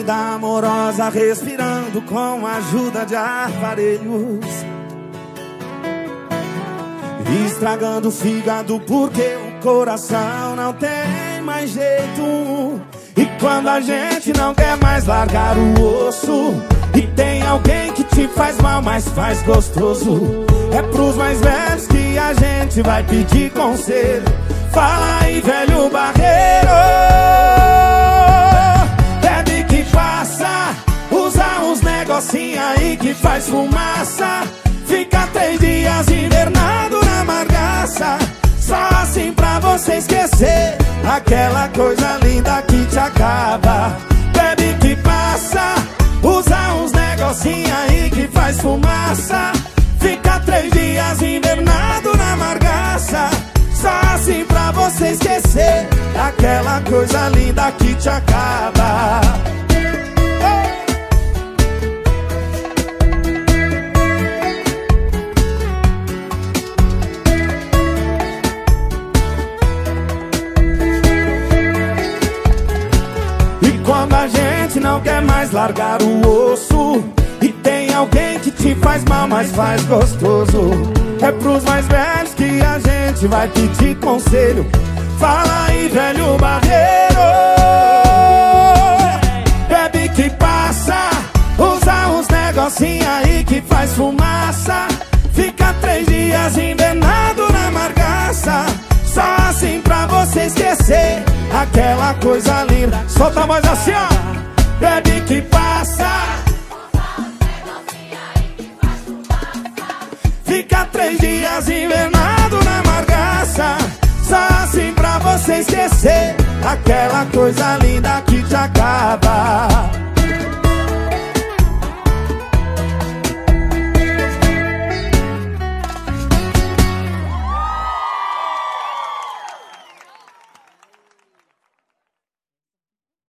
vida amorosa, respirando com a ajuda de aparelhos, estragando o fígado porque o coração não tem mais jeito. E quando a gente não quer mais largar o osso, e tem alguém que te faz mal, mas faz gostoso, é pros mais velhos que a gente vai pedir conselho. Fala aí, velho barreiro, bebe que passa, usa uns negocinho aí que faz fumaça, fica 3 dias invernado na margaça, só assim pra você esquecer aquela coisa linda que te acaba. Bebe que passa, usa uns negocinho aí que faz fumaça, fica 3 dias invernado na margaça, só assim pra você esquecer aquela coisa linda que te acaba. Quando a gente não quer mais largar o osso, e tem alguém que te faz mal, mas faz gostoso, é pros mais velhos que a gente vai pedir conselho. Fala aí, velho barreiro, bebe que passa, usa uns negocinho aí que faz fumaça, fica 3 dias invernado na margaça, só assim pra você esquecer aquela coisa linda. Solta a voz assim, ó. Bebe que passa, fica 3 dias invernado na margaça, só assim pra você esquecer aquela coisa linda que te acaba.